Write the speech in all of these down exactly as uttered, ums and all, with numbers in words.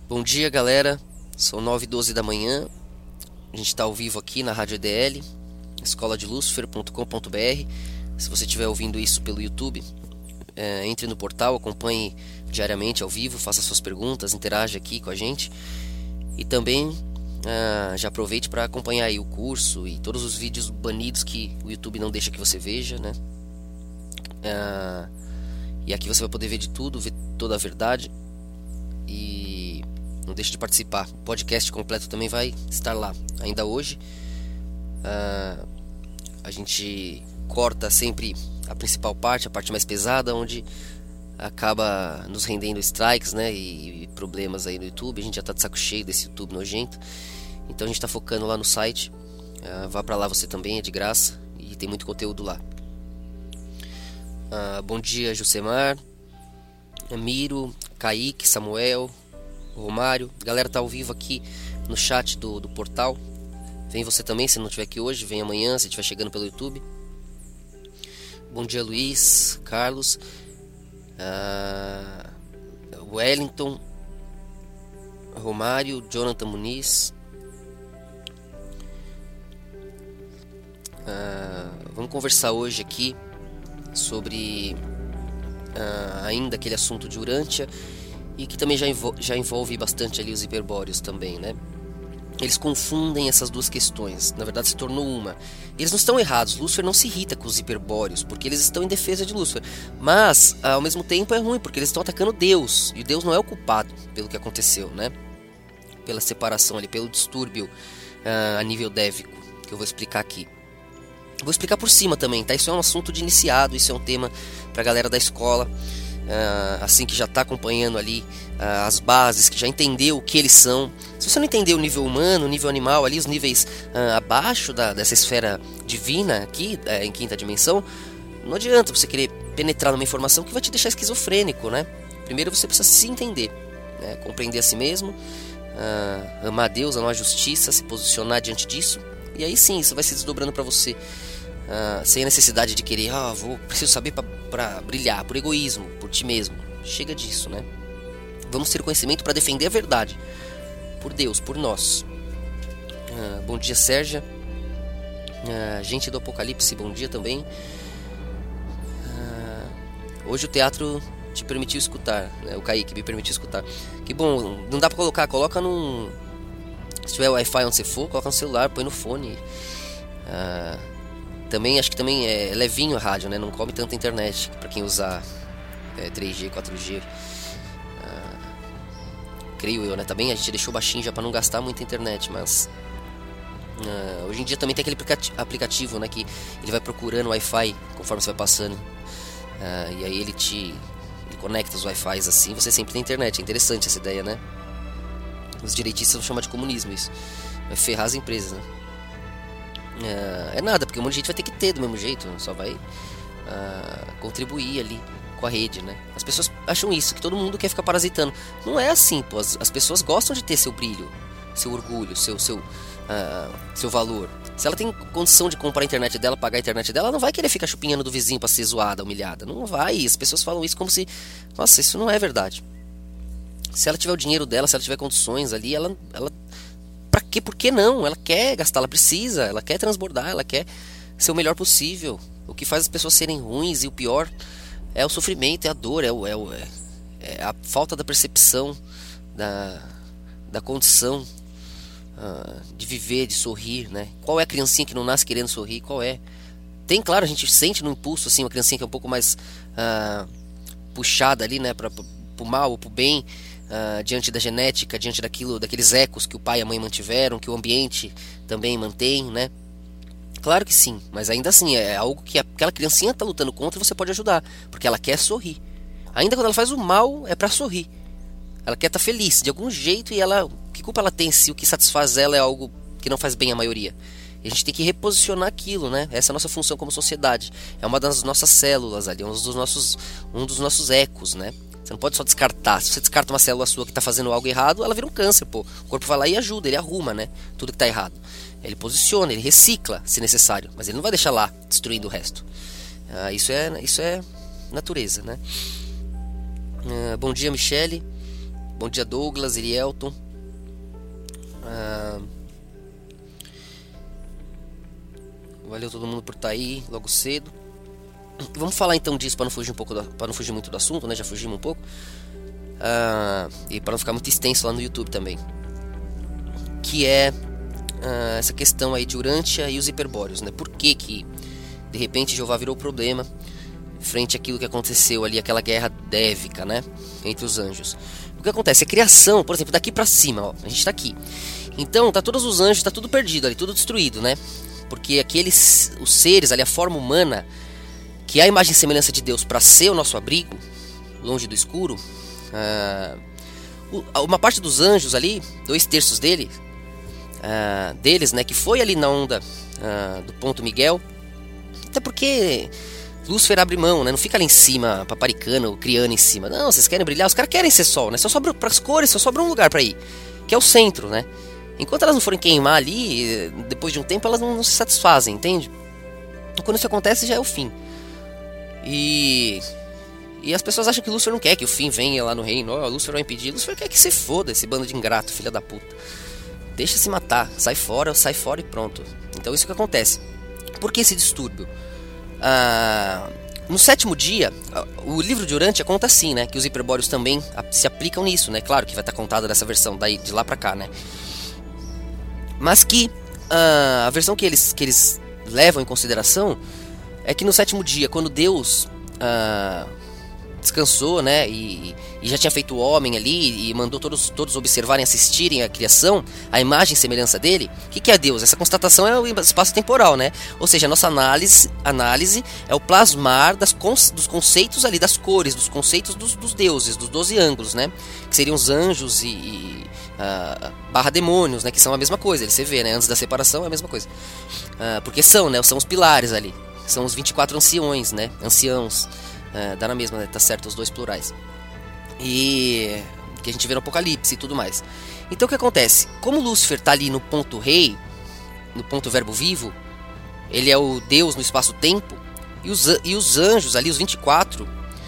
Bom dia, galera. São nove e doze da manhã. A gente está ao vivo aqui na Rádio E D L, escola de lucifer ponto com ponto b r. Se você estiver ouvindo isso pelo YouTube, é, entre no portal, acompanhe diariamente ao vivo, faça suas perguntas, interaja aqui com a gente. E também é, já aproveite para acompanhar aí o curso e todos os vídeos banidos que o YouTube não deixa que você veja, né? É, e aqui você vai poder ver de tudo, ver toda a verdade. E não deixe de participar. O podcast completo também vai estar lá. Ainda hoje uh, a gente corta sempre a principal parte, a parte mais pesada, onde acaba nos rendendo strikes, né, e, e problemas aí no YouTube. A gente já tá de saco cheio desse YouTube nojento. Então a gente tá focando lá no site. uh, Vá pra lá você também, é de graça. E tem muito conteúdo lá. uh, Bom dia, Jusemar, Miro, Kaique, Samuel, Romário. A galera tá ao vivo aqui no chat do, do portal. Vem você também, se não estiver aqui hoje, vem amanhã, se estiver chegando pelo YouTube. Bom dia, Luiz, Carlos, uh, Wellington, Romário, Jonathan Muniz. uh, Vamos conversar hoje aqui sobre uh, ainda aquele assunto de Urântia, e que também já, envol- já envolve bastante ali os hiperbóreos também, né? Eles confundem essas duas questões. Na verdade se tornou uma. Eles não estão errados. Lúcifer não se irrita com os hiperbóreos, porque eles estão em defesa de Lúcifer. Mas ao mesmo tempo é ruim, porque eles estão atacando Deus, e Deus não é o culpado pelo que aconteceu, né? Pela separação ali, pelo distúrbio uh, a nível dévico, que eu vou explicar aqui. Vou explicar por cima também, tá? Isso é um assunto de iniciado, isso é um tema pra galera da escola. Uh, assim que já está acompanhando ali uh, as bases, que já entendeu o que eles são. Se você não entendeu o nível humano, o nível animal, ali os níveis uh, abaixo da, dessa esfera divina aqui, uh, em quinta dimensão, não adianta você querer penetrar numa informação que vai te deixar esquizofrênico, né? Primeiro você precisa se entender, né? Compreender a si mesmo, uh, amar a Deus, amar a justiça, se posicionar diante disso, e aí sim isso vai se desdobrando para você. Uh, sem a necessidade de querer, ah, vou, preciso saber para brilhar, por egoísmo, por ti mesmo. Chega disso, né? Vamos ter conhecimento para defender a verdade, por Deus, por nós. Uh, bom dia, Sérgia. Uh, gente do Apocalipse, bom dia também. Uh, hoje o teatro te permitiu escutar, né? O Kaique me permitiu escutar. Que bom, não dá para colocar, coloca num... Se tiver Wi-Fi onde você for, coloca no celular, põe no fone. Uh, Também acho que também é levinho a rádio, né? Não come tanta internet para quem usar é, três G, quatro G. Ah, creio eu, né? Também a gente deixou baixinho já para não gastar muita internet, mas ah, hoje em dia também tem aquele aplicativo, né? Que ele vai procurando Wi-Fi conforme você vai passando. Ah, e aí ele te ele conecta os Wi-Fi assim, você sempre tem internet. É interessante essa ideia, né? Os direitistas vão chamar de comunismo isso. Vai ferrar as empresas, né? É, é nada, porque um monte de gente vai ter que ter do mesmo jeito, só vai uh, contribuir ali com a rede, né? As pessoas acham isso, que todo mundo quer ficar parasitando. Não é assim, pô. As, as pessoas gostam de ter seu brilho, seu orgulho, seu, seu, uh, seu valor. Se ela tem condição de comprar a internet dela, pagar a internet dela, ela não vai querer ficar chupinhando do vizinho pra ser zoada, humilhada. Não vai. As pessoas falam isso como se... Nossa, isso não é verdade. Se ela tiver o dinheiro dela, se ela tiver condições ali, ela... ela Pra quê? Por que não? Ela quer gastar, ela precisa, ela quer transbordar, ela quer ser o melhor possível. O que faz as pessoas serem ruins e o pior é o sofrimento, é a dor, é, o, é, o, é a falta da percepção da, da condição uh, de viver, de sorrir, né? Qual é a criancinha que não nasce querendo sorrir? Qual é? Tem, claro, a gente sente no impulso assim, uma criancinha que é um pouco mais uh, puxada ali, né, para o mal ou para o bem. Uh, diante da genética, diante daquilo, daqueles ecos que o pai e a mãe mantiveram, que o ambiente também mantém, né? Claro que sim, mas ainda assim é algo que aquela criancinha está lutando contra e você pode ajudar, porque ela quer sorrir. Ainda quando ela faz o mal, é para sorrir. Ela quer estar tá feliz de algum jeito, e ela, que culpa ela tem se o que satisfaz ela é algo que não faz bem à maioria? E a gente tem que reposicionar aquilo, né? Essa é a nossa função como sociedade. É uma das nossas células ali, um dos nossos, um dos nossos ecos, né? Você não pode só descartar. Se você descarta uma célula sua que está fazendo algo errado, ela vira um câncer, pô. O corpo vai lá e ajuda, ele arruma, né? Tudo que está errado. Ele posiciona, ele recicla, se necessário. Mas ele não vai deixar lá, destruindo o resto. Ah, isso, é, isso é natureza, né? Ah, bom dia, Michele. Bom dia, Douglas, Irielton. Ah, valeu todo mundo por estar aí logo cedo. Vamos falar então disso para não fugir um pouco, para não fugir muito do assunto, né? Já fugimos um pouco. Ah, e para não ficar muito extenso lá no YouTube também. Que é ah, essa questão aí de Urântia e os hiperbóreos, né? Por que que de repente Jeová virou problema frente àquilo que aconteceu ali, aquela guerra dévica, né, entre os anjos? O que acontece? A criação, por exemplo, daqui pra cima, ó, a gente tá aqui. Então, tá todos os anjos, tá tudo perdido ali, tudo destruído, né? Porque aqueles, os seres ali, a forma humana, que é a imagem e semelhança de Deus para ser o nosso abrigo, longe do escuro, ah, uma parte dos anjos ali, dois terços dele, ah, deles, né, que foi ali na onda ah, do ponto Miguel, até porque Lúcifer abre mão, né? Não fica ali em cima, paparicando, criando em cima. Não, vocês querem brilhar, os caras querem ser sol, né? Só sobra para as cores, só sobra um lugar para ir, que é o centro, né? Enquanto elas não forem queimar ali, depois de um tempo elas não, não se satisfazem, entende? Então, quando isso acontece já é o fim. E e as pessoas acham que Lúcifer não quer que o fim venha lá no reino. Ó, oh, Lúcifer vai impedir. Lúcifer quer que se foda, esse bando de ingrato, filha da puta. Deixa se matar, sai fora, sai fora e pronto. Então isso que acontece. Por que esse distúrbio? Ah, no sétimo dia, o livro de Urântia conta assim, né, que os hiperbóreos também se aplicam nisso, né? Claro que vai estar contado nessa versão daí, de lá pra cá, né? Mas que ah, a versão que eles, que eles levam em consideração é que no sétimo dia, quando Deus ah, descansou, né, e, e já tinha feito o homem ali e mandou todos, todos observarem, assistirem a criação, a imagem e semelhança dele. O que, que é Deus? Essa constatação é o espaço temporal, né? Ou seja, a nossa análise, análise é o plasmar das, dos conceitos ali, das cores, dos conceitos dos, dos deuses, dos doze ângulos, né? Que seriam os anjos e, e uh, barra demônios, né? Que são a mesma coisa, ele se vê, né? Antes da separação é a mesma coisa. Uh, porque são, né? São os pilares ali. São os vinte e quatro anciões, né? Anciãos. Uh, dá na mesma, né? Tá certo, os dois plurais. E que a gente vê no Apocalipse e tudo mais. Então o que acontece? Como Lúcifer tá ali no ponto rei, no ponto verbo vivo, ele é o Deus no espaço-tempo, e os, e os anjos ali, os vinte e quatro,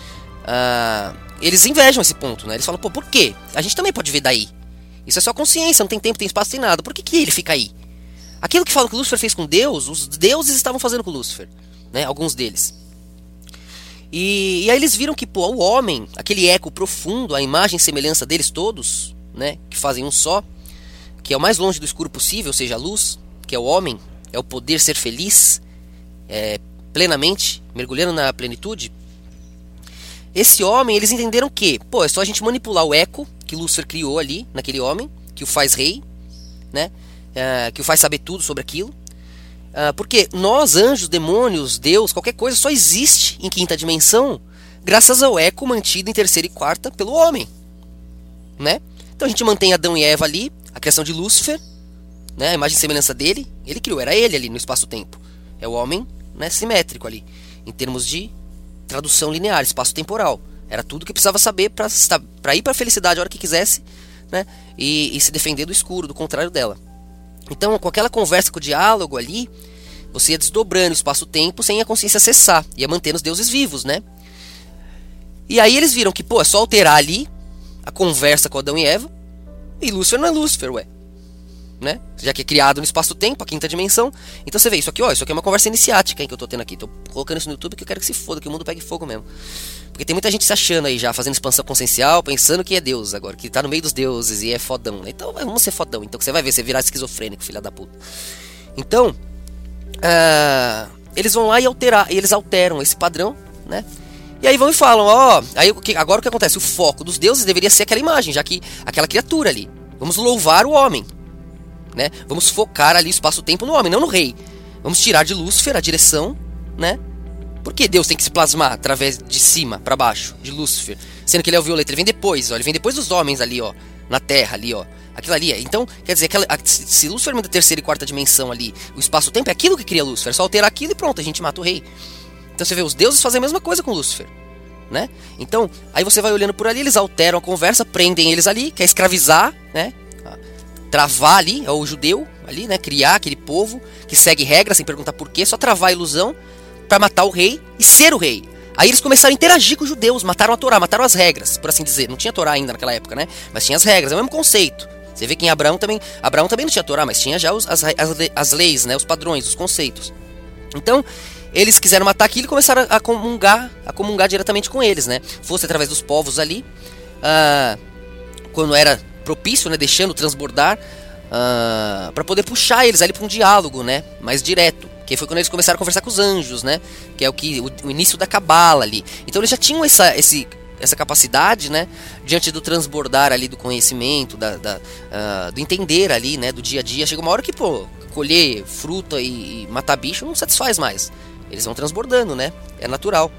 uh, eles invejam esse ponto, né? Eles falam, pô, por quê? A gente também pode ver daí. Isso é só consciência, não tem tempo, tem espaço, tem nada. Por que, que ele fica aí? Aquilo que falam que Lúcifer fez com Deus, os deuses estavam fazendo com Lúcifer, né? Alguns deles. E, e aí eles viram que, pô, o homem, aquele eco profundo, a imagem e semelhança deles todos, né, que fazem um só, que é o mais longe do escuro possível, ou seja, a luz, que é o homem, é o poder ser feliz, é, plenamente, mergulhando na plenitude. Esse homem, eles entenderam que, pô, é só a gente manipular o eco que Lúcifer criou ali, naquele homem, que o faz rei, né, é, que o faz saber tudo sobre aquilo. Uh, porque nós, anjos, demônios, Deus, qualquer coisa só existe em quinta dimensão graças ao eco mantido em terceira e quarta pelo homem, né? Então a gente mantém Adão e Eva ali, a criação de Lúcifer, né? A imagem e semelhança dele, ele criou, era ele ali no espaço-tempo. É o homem, né, simétrico ali, em termos de tradução linear, espaço-temporal. Era tudo que precisava saber para ir para a felicidade a hora que quisesse, né? E, e se defender do escuro, do contrário dela. Então, com aquela conversa, com o diálogo ali, você ia desdobrando o espaço-tempo sem a consciência cessar, ia mantendo os deuses vivos, né? E aí eles viram que, pô, é só alterar ali a conversa com Adão e Eva, e Lúcifer não é Lúcifer, ué, né? Já que é criado no espaço-tempo, a quinta dimensão. Então você vê, isso aqui, ó, isso aqui é uma conversa iniciática, hein, que eu tô tendo aqui. Tô colocando isso no YouTube que eu quero que se foda, que o mundo pegue fogo mesmo. Porque tem muita gente se achando aí já, fazendo expansão consciencial, pensando que é Deus agora, que tá no meio dos deuses e é fodão, né? Então vamos ser fodão, então que você vai ver, você virar esquizofrênico, filha da puta. Então, uh, eles vão lá e alterar, e eles alteram esse padrão, né? E aí vão e falam, ó, aí, agora o que acontece? O foco dos deuses deveria ser aquela imagem, já que aquela criatura ali. Vamos louvar o homem, né? Vamos focar ali o espaço-tempo no homem, não no rei. Vamos tirar de Lúcifer a direção, né? Por que Deus tem que se plasmar através de cima para baixo, de Lúcifer? Sendo que ele é o violeta, ele vem depois, ó, ele vem depois dos homens ali, ó, na Terra ali, ó. Aquilo ali, é. Então, quer dizer, aquela, se Lúcifer é da terceira e quarta dimensão ali, o espaço-tempo é aquilo que cria Lúcifer, é só alterar aquilo e pronto, a gente mata o rei. Então você vê, os deuses fazem a mesma coisa com Lúcifer, né? Então, aí você vai olhando por ali, eles alteram a conversa, prendem eles ali, quer escravizar, né? Travar ali, é o judeu ali, né? Criar aquele povo que segue regras sem perguntar por quê, só travar a ilusão para matar o rei e ser o rei. Aí eles começaram a interagir com os judeus, mataram a Torá, mataram as regras, por assim dizer. Não tinha Torá ainda naquela época, né? Mas tinha as regras, é o mesmo conceito. Você vê que em Abraão também, Abraão também não tinha Torá, mas tinha já os, as, as, as leis, né? Os padrões, os conceitos. Então, eles quiseram matar aquilo e começaram a comungar, a comungar diretamente com eles, né? Fosse através dos povos ali, ah, quando era propício, né? Deixando transbordar, ah, para poder puxar eles ali para um diálogo, né? Mais direto. Que foi quando eles começaram a conversar com os anjos, né? Que é o, que, o, o início da cabala ali. Então eles já tinham essa, esse, essa capacidade, né? Diante do transbordar ali do conhecimento, da, da, uh, do entender ali, né? Do dia a dia. Chega uma hora que, pô, colher fruta e, e matar bicho não satisfaz mais. Eles vão transbordando, né? É natural.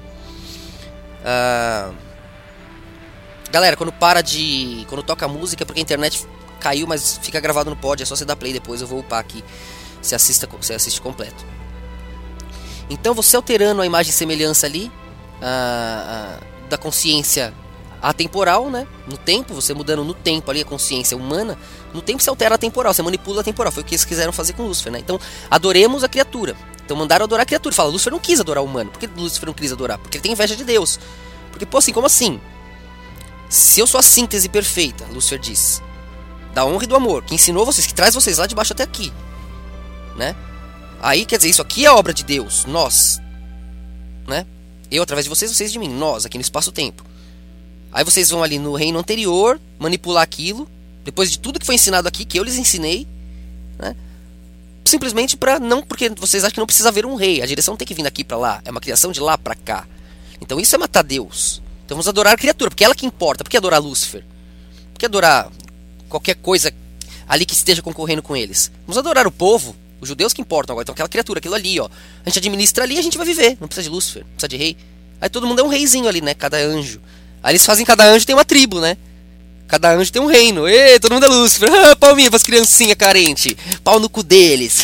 Uh... Galera, quando para de... Quando toca música é porque a internet caiu, mas fica gravado no pod. É só você dar play depois, eu vou upar aqui. Você, assista, você assiste completo. Então você alterando a imagem e semelhança ali, a, a, da consciência atemporal, né? No tempo, você mudando no tempo ali a consciência humana, no tempo você altera a temporal, você manipula a temporal. Foi o que eles quiseram fazer com Lúcifer, né? Então adoremos a criatura. Então mandaram adorar a criatura. Fala, Lúcifer não quis adorar o humano. Por que Lúcifer não quis adorar? Porque ele tem inveja de Deus. Porque, pô, assim, como assim? Se eu sou a síntese perfeita, Lúcifer diz, da honra e do amor, que ensinou vocês, que traz vocês lá de baixo até aqui, né? Aí, quer dizer, isso aqui é obra de Deus, nós, né? Eu através de vocês, vocês de mim, nós, aqui no espaço-tempo. Aí vocês vão ali no reino anterior, manipular aquilo, depois de tudo que foi ensinado aqui, que eu lhes ensinei, né? Simplesmente para não, porque vocês acham que não precisa haver um rei, a direção não tem que vir daqui para lá, é uma criação de lá para cá. Então isso é matar Deus. Então vamos adorar a criatura, porque é ela que importa. Por que adorar Lúcifer? Por que adorar qualquer coisa ali que esteja concorrendo com eles? Vamos adorar o povo. Os judeus que importam agora, então aquela criatura, aquilo ali, ó. A gente administra ali e a gente vai viver. Não precisa de Lúcifer, não precisa de rei. Aí todo mundo é um reizinho ali, né? Cada anjo. Aí eles fazem, cada anjo tem uma tribo, né? Cada anjo tem um reino. Ê, todo mundo é Lúcifer. Ah, palminha pras criancinhas carentes. Pau no cu deles.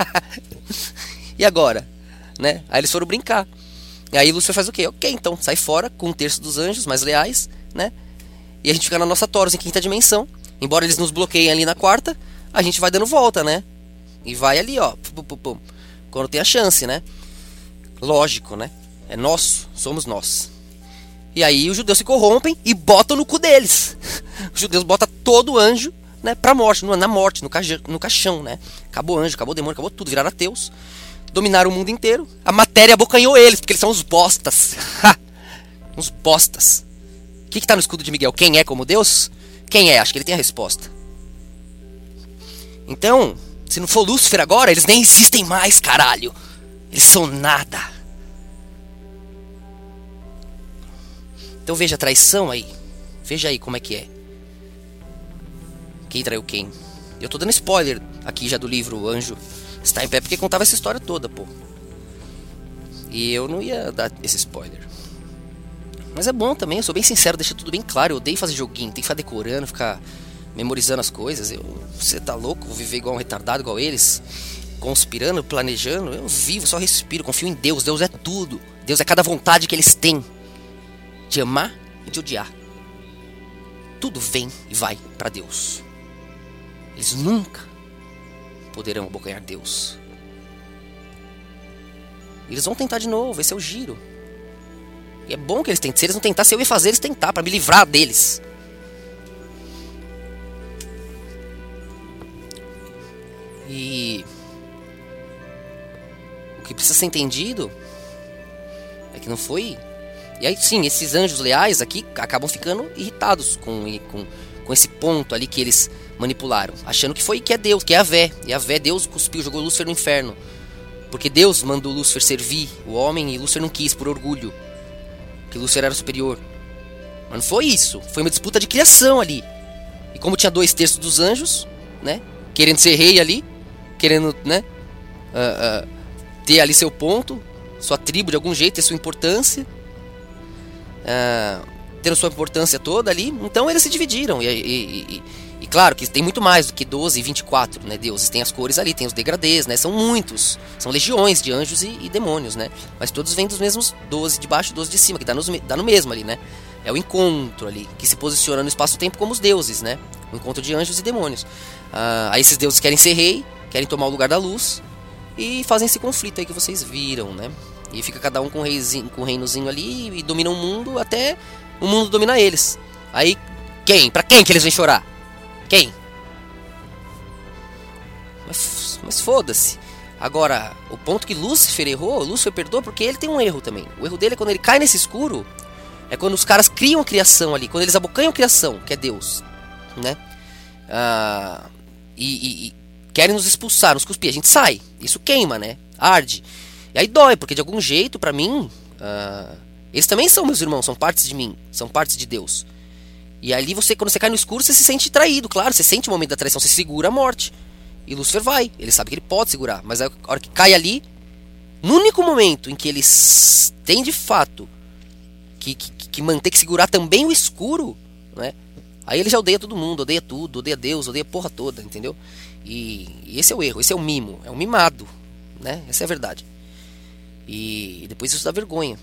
E agora? Né? Aí eles foram brincar. E aí Lúcifer faz o quê? Ok, então sai fora com um terço dos anjos mais leais, né? E a gente fica na nossa Taurus em quinta dimensão. Embora eles nos bloqueiem ali na quarta, a gente vai dando volta, né? E vai ali, ó, pum, pum, pum, quando tem a chance, né? Lógico, né? É nosso, somos nós. E aí os judeus se corrompem e botam no cu deles. Os judeus botam todo anjo, né, pra morte, na morte, no, caja, no caixão, né? Acabou anjo, acabou demônio, acabou tudo, viraram ateus. Dominaram o mundo inteiro. A matéria abocanhou eles, porque eles são os bostas. Uns bostas. O que que tá no escudo de Miguel? Quem é como Deus? Quem é? Acho que ele tem a resposta. Então... Se não for Lúcifer agora, eles nem existem mais, caralho. Eles são nada. Então veja a traição aí. Veja aí como é que é. Quem traiu quem? Eu tô dando spoiler aqui já do livro O Anjo Está em Pé, porque contava essa história toda, pô. E eu não ia dar esse spoiler. Mas é bom também, eu sou bem sincero, deixa tudo bem claro. Eu odeio fazer joguinho, tem que ficar decorando, ficar... memorizando as coisas. Eu, você tá louco? Vou viver igual um retardado, igual eles, conspirando, planejando. Eu vivo, só respiro, confio em Deus. Deus é tudo. Deus é cada vontade que eles têm de amar e de odiar. Tudo vem e vai para Deus. Eles nunca poderão abocanhar Deus. Eles vão tentar de novo, esse é o giro. E é bom que eles tentem. Se eles não tentar, se eu ia fazer, eles tentar para me livrar deles. E o que precisa ser entendido é que não foi... E aí sim, esses anjos leais aqui acabam ficando irritados com, com, com esse ponto ali que eles manipularam, achando que foi que é Deus, que é Yahvé. E Yahvé, Deus cuspiu, jogou Lúcifer no inferno, porque Deus mandou Lúcifer servir o homem e Lúcifer não quis, por orgulho, que Lúcifer era superior. Mas não foi isso, foi uma disputa de criação ali. E como tinha dois terços dos anjos, né, querendo ser rei ali, querendo, né, uh, uh, ter ali seu ponto, sua tribo de algum jeito, ter sua importância, uh, tendo sua importância toda ali, então eles se dividiram. E, e, e, e claro que tem muito mais do que doze e vinte e quatro, né, deuses. Tem as cores ali, tem os degradês, né, são muitos, são legiões de anjos e, e demônios, né, mas todos vêm dos mesmos doze de baixo e doze de cima, que dá, nos, dá no mesmo ali, né. É o encontro ali, que se posiciona no espaço-tempo como os deuses, né, o encontro de anjos e demônios. Uh, aí esses deuses querem ser rei, querem tomar o lugar da luz e fazem esse conflito aí que vocês viram, né? E fica cada um com um, reizinho, com um reinozinho ali e domina o mundo até o mundo dominar eles. Aí, quem? Pra quem que eles vêm chorar? Quem? Mas, mas foda-se. Agora, o ponto que Lúcifer errou, Lúcifer perdoa porque ele tem um erro também. O erro dele é quando ele cai nesse escuro, é quando os caras criam a criação ali, quando eles abocanham a criação, que é Deus, né? Ah, e, e, e querem nos expulsar, nos cuspir. A gente sai, isso queima, né? Arde. E aí dói, porque de algum jeito, pra mim, ah, eles também são meus irmãos, são partes de mim, são partes de Deus. E ali você, quando você cai no escuro, você se sente traído, claro, você sente o momento da traição, você segura a morte. E Lúcifer vai, ele sabe que ele pode segurar, mas a hora que cai ali, no único momento em que eles têm de fato que, que, que manter, que segurar também o escuro, né? Aí ele já odeia todo mundo, odeia tudo, odeia Deus, odeia a porra toda, entendeu? E, e esse é o erro, esse é o mimo, é um mimado, né? Essa é a verdade. E, e depois isso dá vergonha,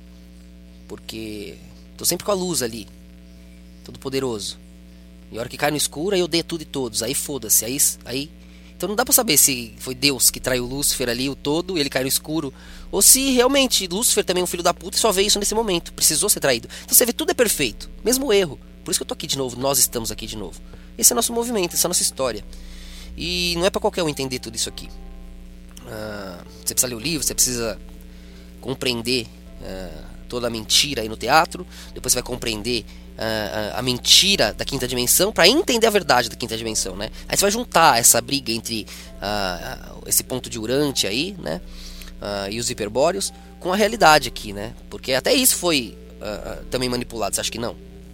porque tô sempre com a luz ali, todo poderoso. E a hora que cai no escuro, aí odeia tudo e todos, aí foda-se, aí... aí então não dá pra saber se foi Deus que traiu Lúcifer ali, o todo, e ele cai no escuro, ou se realmente Lúcifer também é um filho da puta e só veio isso nesse momento, precisou ser traído. Então você vê, tudo é perfeito, mesmo erro. Por isso que eu tô aqui de novo, nós estamos aqui de novo. Esse é nosso movimento, essa é a nossa história. E não é pra qualquer um entender tudo isso aqui. Ah, você precisa ler o livro, você precisa compreender ah, toda a mentira aí no teatro, depois você vai compreender A, a, a mentira da quinta dimensão para entender a verdade da quinta dimensão, né? Aí você vai juntar essa briga entre uh, uh, esse ponto de Urante aí, né? Uh, e os hiperbóreos com a realidade aqui, né? Porque até isso foi uh, uh, também manipulado, você acha que não?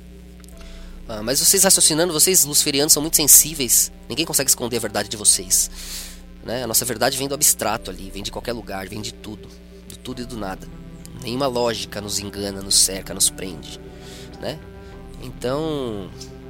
Uh, mas vocês raciocinando, vocês luciferianos são muito sensíveis, ninguém consegue esconder a verdade de vocês, né? A nossa verdade vem do abstrato ali, vem de qualquer lugar, vem de tudo, do tudo e do nada. Nenhuma lógica nos engana, nos cerca, nos prende, né? Então,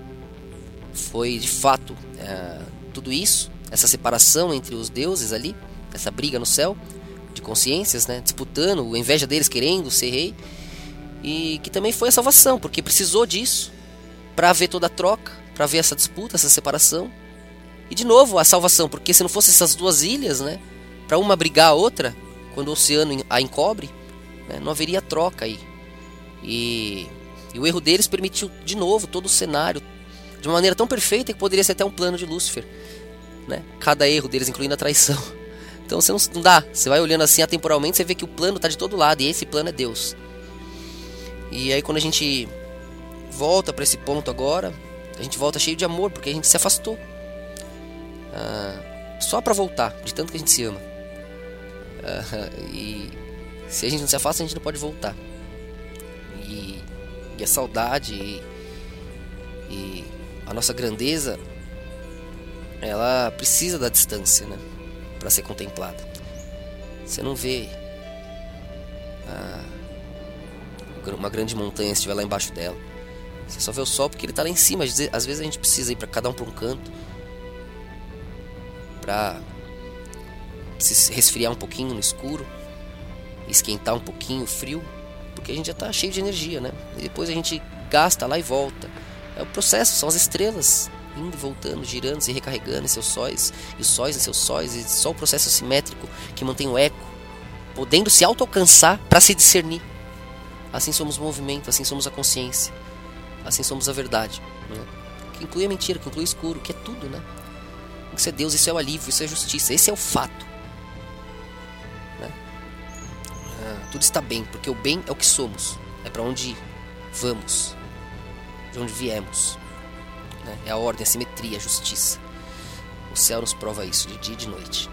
foi de fato é, tudo isso, essa separação entre os deuses ali, essa briga no céu de consciências, né, disputando, a inveja deles querendo ser rei, e que também foi a salvação, porque precisou disso para ver toda a troca, para ver essa disputa, essa separação, e de novo a salvação, porque se não fosse essas duas ilhas, né, para uma brigar a outra, quando o oceano a encobre, né, não haveria troca aí. E E o erro deles permitiu de novo todo o cenário de uma maneira tão perfeita que poderia ser até um plano de Lúcifer, né? Cada erro deles, incluindo a traição. Então você não, não dá, você vai olhando assim atemporalmente, você vê que o plano está de todo lado e esse plano é Deus. E aí quando a gente volta para esse ponto agora, a gente volta cheio de amor, porque a gente se afastou. Ah, só para voltar, de tanto que a gente se ama. Ah, e se a gente não se afasta, a gente não pode voltar. E E a saudade e, e a nossa grandeza, ela precisa da distância, né, para ser contemplada. Você não vê ah, uma grande montanha se estiver lá embaixo dela. Você só vê o sol porque ele está lá em cima. Às vezes a gente precisa ir para cada um para um canto para se resfriar um pouquinho no escuro, esquentar um pouquinho o frio, porque a gente já está cheio de energia, né? E depois a gente gasta lá e volta. É o processo, são as estrelas indo e voltando, girando, se recarregando em seus sóis, e os sóis em seus sóis, e só o processo simétrico que mantém o eco, podendo se auto-alcançar para se discernir. Assim somos o movimento, assim somos a consciência, assim somos a verdade, né? Que inclui a mentira, que inclui o escuro, que é tudo, né? Isso é Deus, isso é o alívio, isso é a justiça, esse é o fato, né? Ah, tudo está bem, porque o bem é o que somos, é para onde vamos, de onde viemos, né? É a ordem, a simetria, a justiça. O céu nos prova isso de dia e de noite.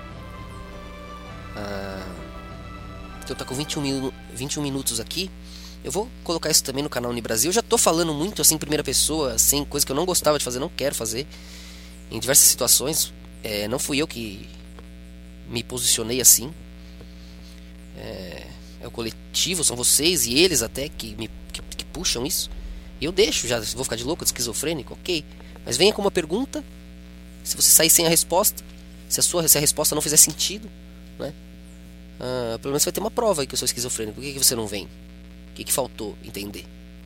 Ah, então tá com vinte e um, vinte e um minutos aqui. Eu vou colocar isso também no canal Unibrasil. Eu já tô falando muito assim em primeira pessoa, assim, coisa que eu não gostava de fazer, não quero fazer em diversas situações. É, não fui eu que me posicionei assim. É, é o coletivo, são vocês e eles até que me que, que puxam isso. E eu deixo, já vou ficar de louco, de esquizofrênico, ok. Mas venha com uma pergunta. Se você sair sem a resposta, se a sua se a resposta não fizer sentido, né? Ah, pelo menos você vai ter uma prova aí que eu sou esquizofrênico. Por que, que você não vem? O que, que faltou entender?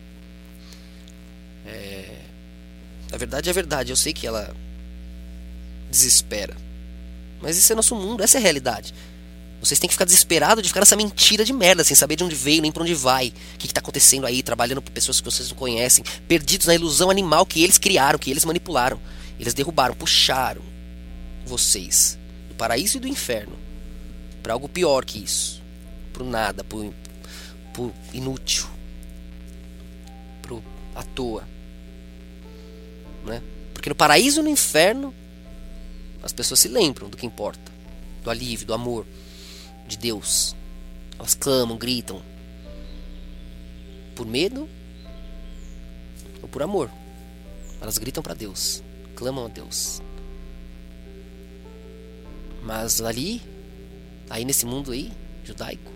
É... A verdade é a verdade. Eu sei que ela desespera, mas esse é nosso mundo, essa é a realidade. Vocês têm que ficar desesperados de ficar nessa mentira de merda, sem saber de onde veio, nem pra onde vai. O que, que tá acontecendo aí, trabalhando por pessoas que vocês não conhecem, perdidos na ilusão animal que eles criaram, que eles manipularam. Eles derrubaram, puxaram vocês do paraíso e do inferno pra algo pior que isso. Pro nada, pro, pro inútil, pro à toa, né? Porque no paraíso e no inferno as pessoas se lembram do que importa, do alívio, do amor de Deus. Elas clamam, gritam por medo ou por amor. Elas gritam para Deus, clamam a Deus. Mas ali, aí nesse mundo aí judaico,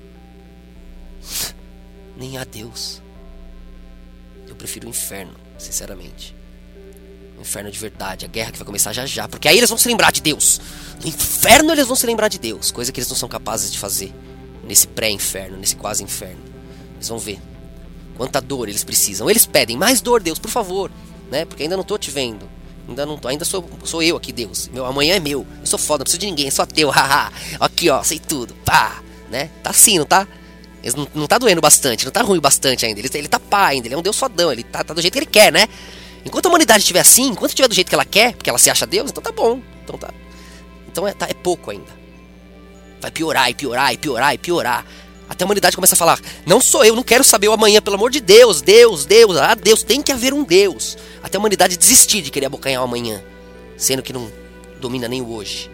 nem há Deus. Eu prefiro o inferno, sinceramente. O inferno de verdade, a guerra que vai começar já já, porque aí eles vão se lembrar de Deus. No inferno eles vão se lembrar de Deus, coisa que eles não são capazes de fazer nesse pré-inferno, nesse quase inferno. Eles vão ver quanta dor eles precisam. Eles pedem mais dor, Deus, por favor, né? Porque ainda não tô te vendo. Ainda não tô, ainda sou, sou eu aqui, Deus. Meu amanhã é meu. Eu sou foda, não preciso de ninguém, sou ateu. Haha. Aqui, ó, sei tudo. Pá, né? Tá assim, não tá? Ele não, não tá doendo bastante, não tá ruim bastante ainda. Ele, ele tá pá ainda, ele é um Deus fodão, ele tá, tá do jeito que ele quer, né? Enquanto a humanidade estiver assim, enquanto estiver do jeito que ela quer, porque ela se acha Deus, então tá bom. Então tá. Então é, tá, é pouco ainda. Vai piorar e piorar e piorar e piorar. Até a humanidade começa a falar: não sou eu, não quero saber o amanhã, pelo amor de Deus, Deus, Deus, ah, Deus, tem que haver um Deus. Até a humanidade desistir de querer abocanhar o amanhã, sendo que não domina nem o hoje.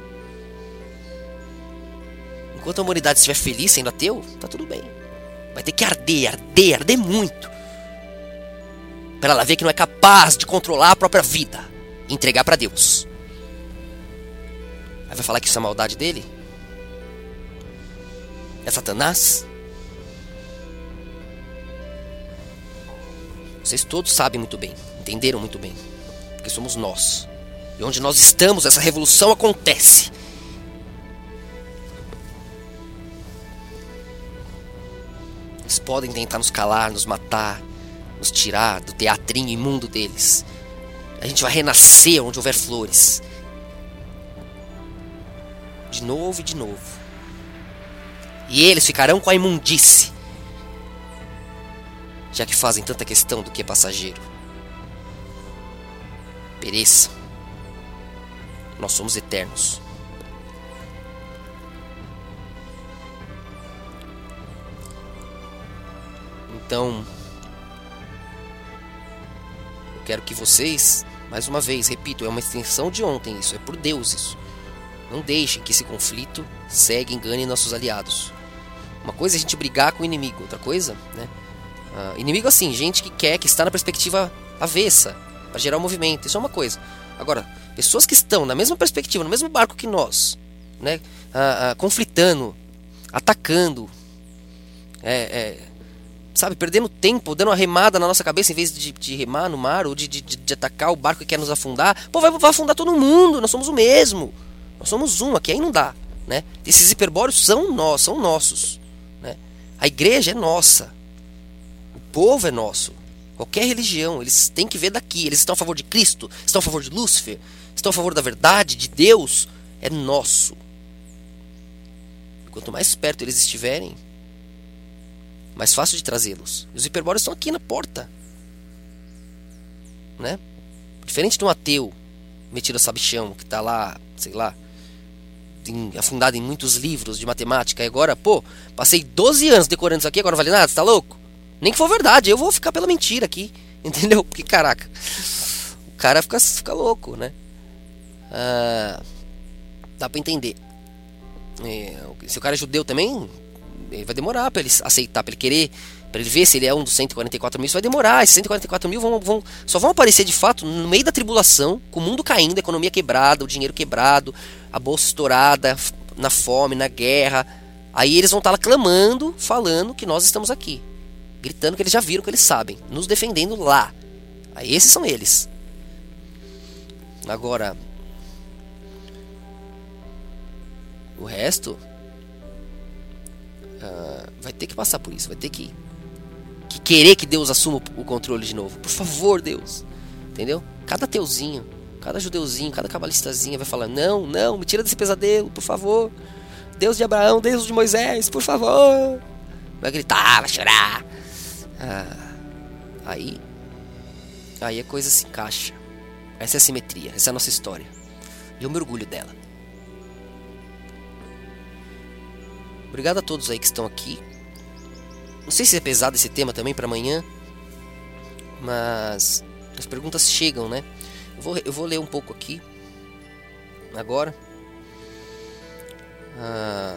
Enquanto a humanidade estiver feliz sendo ateu, tá tudo bem. Vai ter que arder, arder, arder muito, para ela ver que não é capaz de controlar a própria vida e entregar para Deus. Aí vai falar que isso é maldade dele? É Satanás? Vocês todos sabem muito bem, entenderam muito bem, porque somos nós. E onde nós estamos, essa revolução acontece. Eles podem tentar nos calar, nos matar, nos tirar do teatrinho imundo deles. A gente vai renascer onde houver flores. De novo e de novo. E eles ficarão com a imundície, já que fazem tanta questão do que é passageiro. Pereçam. Nós somos eternos. Então, eu quero que vocês, mais uma vez, repito, é uma extensão de ontem isso, é por Deus isso. Não deixem que esse conflito segue e engane nossos aliados. Uma coisa é a gente brigar com o inimigo, outra coisa, né? Uh, inimigo assim, gente que quer, que está na perspectiva avessa, para gerar um movimento, isso é uma coisa. Agora, pessoas que estão na mesma perspectiva, no mesmo barco que nós, né? Uh, uh, conflitando, atacando, é, é, sabe, perdendo tempo, dando uma remada na nossa cabeça em vez de, de remar no mar ou de, de, de atacar o barco que quer nos afundar. Pô, vai, vai afundar todo mundo, nós somos o mesmo. Nós somos um, aqui aí não dá, né? Esses hiperbóreos são nós, são nossos, né? A igreja é nossa. O povo é nosso. Qualquer religião, eles têm que ver daqui. Eles estão a favor de Cristo, estão a favor de Lúcifer, estão a favor da verdade, de Deus. É nosso. E quanto mais perto eles estiverem, mais fácil de trazê-los. E os hiperbóreos estão aqui na porta, né? Diferente de um ateu metido a sabichão, que está lá, sei lá, em, afundado em muitos livros de matemática. E agora, pô, passei doze anos decorando isso aqui, agora não vale nada, você tá louco? Nem que for verdade, eu vou ficar pela mentira aqui, entendeu? Porque, caraca, o cara fica, fica louco, né? Ah, dá pra entender. É, se o cara é judeu também, ele vai demorar pra ele aceitar, pra ele querer, pra ele ver se ele é um dos cento e quarenta e quatro mil. Isso vai demorar. Esses cento e quarenta e quatro mil vão, vão, só vão aparecer de fato no meio da tribulação, com o mundo caindo, a economia quebrada, o dinheiro quebrado, a bolsa estourada, na fome, na guerra. Aí eles vão estar lá clamando, falando que nós estamos aqui, gritando que eles já viram, que eles sabem, nos defendendo lá. Aí esses são eles. Agora, o resto uh, vai ter que passar por isso, vai ter que, que querer que Deus assuma o controle de novo. Por favor, Deus. Entendeu? Cada ateuzinho, cada judeuzinho, cada cabalistazinho vai falar: não, não, me tira desse pesadelo, por favor. Deus de Abraão, Deus de Moisés, por favor. Vai gritar, vai chorar. Ah, aí, aí a coisa se encaixa. Essa é a simetria, essa é a nossa história. E eu me orgulho dela. Obrigado a todos aí que estão aqui. Não sei se é pesado esse tema também para amanhã, mas as perguntas chegam, né? Eu vou, eu vou ler um pouco aqui agora. Ah,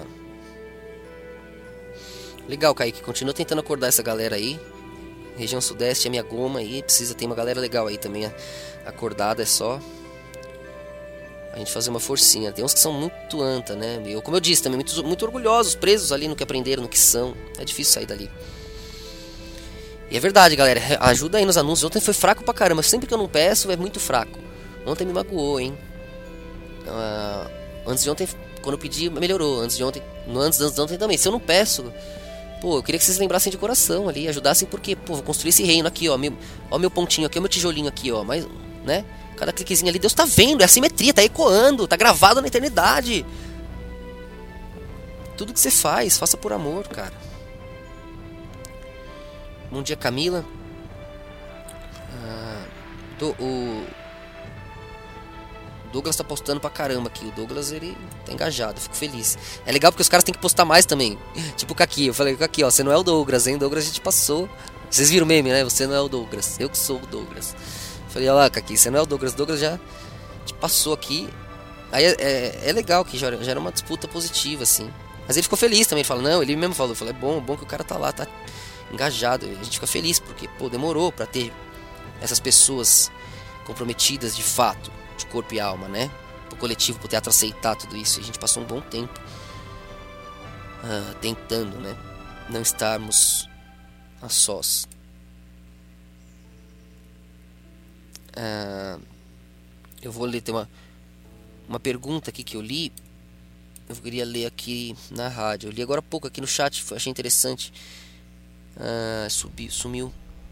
legal, Kaique. Continua tentando acordar essa galera aí. Região Sudeste é minha goma aí. Precisa ter uma galera legal aí também acordada. É só a gente fazer uma forcinha. Tem uns que são muito anta, né? Eu, como eu disse também, muito, muito orgulhosos, presos ali no que aprenderam, no que são. É difícil sair dali. E é verdade, galera. Ajuda aí nos anúncios. Ontem foi fraco pra caramba. Sempre que eu não peço, é muito fraco. Ontem me magoou, hein? Ah, antes de ontem, quando eu pedi, melhorou. Antes de ontem, no antes, antes de ontem também. Se eu não peço, pô, eu queria que vocês lembrassem de coração ali, ajudassem, porque, pô, vou construir esse reino aqui, ó. Meu, ó, meu pontinho aqui, ó, meu tijolinho aqui, ó. Mas, né? Cada cliquezinho ali, Deus tá vendo, é a simetria, tá ecoando, tá gravado na eternidade. Tudo que você faz, faça por amor, cara. Bom dia, Camila. Ah, do, o Douglas tá postando pra caramba aqui. O Douglas, ele tá engajado, fico feliz. É legal porque os caras têm que postar mais também. Tipo o Kaki, eu falei, Kaki, ó, você não é o Douglas, hein? Douglas a gente passou. Vocês viram o meme, né? Você não é o Douglas, eu que sou o Douglas. Falei, olha lá, Kaki, você não é o Douglas. Douglas já te passou aqui. Aí é, é, é legal que já, já era uma disputa positiva, assim. Mas ele ficou feliz também, ele falou, não, ele mesmo falou, falou, é bom, bom que o cara tá lá, tá engajado. A gente fica feliz, porque, pô, demorou pra ter essas pessoas comprometidas de fato, de corpo e alma, né? Pro coletivo, pro teatro aceitar tudo isso. E a gente passou um bom tempo ah, tentando, né? Não estarmos a sós. Ah, eu vou ler, tem uma, uma pergunta aqui que eu li. Eu queria ler aqui na rádio. Eu li agora há pouco aqui no chat, achei interessante. Ah, subiu, sumiu.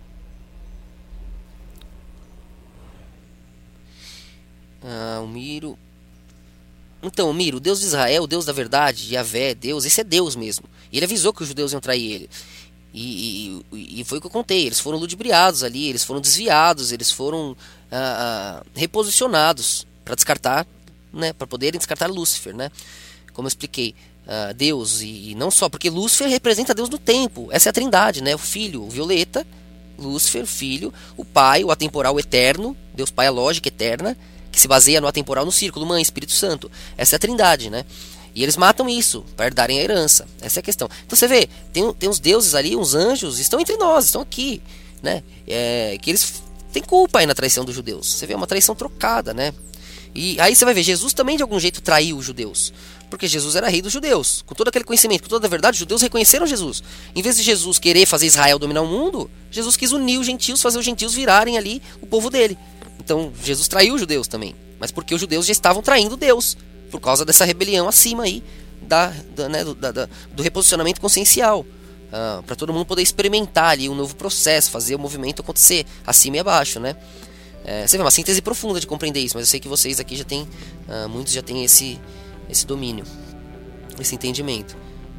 Ah, o Miro. Então, o Miro, o Deus de Israel, o Deus da verdade, Yahvé, Deus, esse é Deus mesmo. E ele avisou que os judeus iam trair ele. E, e, e foi o que eu contei. Eles foram ludibriados ali, eles foram desviados, eles foram ah, ah, reposicionados para descartar, né, para poderem descartar Lúcifer, né? Como eu expliquei, uh, Deus, e, e não só, porque Lúcifer representa Deus no tempo. Essa é a trindade, né? O Filho, o Violeta, Lúcifer, o Filho, o Pai, o atemporal, o eterno, Deus Pai, a lógica eterna, que se baseia no atemporal, no círculo, Mãe, Espírito Santo. Essa é a trindade, né? E eles matam isso, para herdarem a herança. Essa é a questão. Então você vê, tem, tem uns deuses ali, uns anjos, estão entre nós, estão aqui, né? É, que eles têm culpa aí na traição dos judeus. Você vê, é uma traição trocada, né? E aí você vai ver, Jesus também de algum jeito traiu os judeus. Porque Jesus era rei dos judeus. Com todo aquele conhecimento, com toda a verdade, os judeus reconheceram Jesus. Em vez de Jesus querer fazer Israel dominar o mundo, Jesus quis unir os gentios, fazer os gentios virarem ali o povo dele. Então Jesus traiu os judeus também. Mas porque os judeus já estavam traindo Deus. Por causa dessa rebelião acima aí da, da, né, do, da, do reposicionamento consciencial. Ah, para todo mundo poder experimentar ali um novo processo, fazer o movimento acontecer acima e abaixo, né? É, você vê, uma síntese profunda de compreender isso, mas eu sei que vocês aqui já têm, uh, muitos já têm esse, esse domínio, esse entendimento.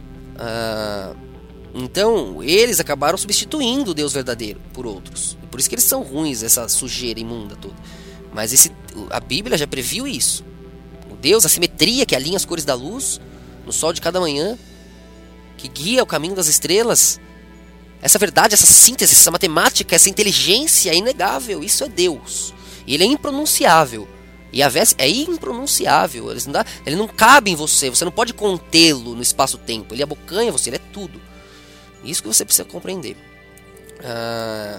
Uh, então, eles acabaram substituindo o Deus verdadeiro por outros. Por isso que eles são ruins, essa sujeira imunda toda. Mas esse, a Bíblia já previu isso. O Deus, a simetria que alinha as cores da luz, no sol de cada manhã, que guia o caminho das estrelas. Essa verdade, essa síntese, essa matemática, essa inteligência é inegável. Isso é Deus. E ele é impronunciável. E a vez é impronunciável. Ele não, dá, ele não cabe em você. Você não pode contê-lo no espaço-tempo. Ele abocanha você, ele é tudo. Isso que você precisa compreender. Ah,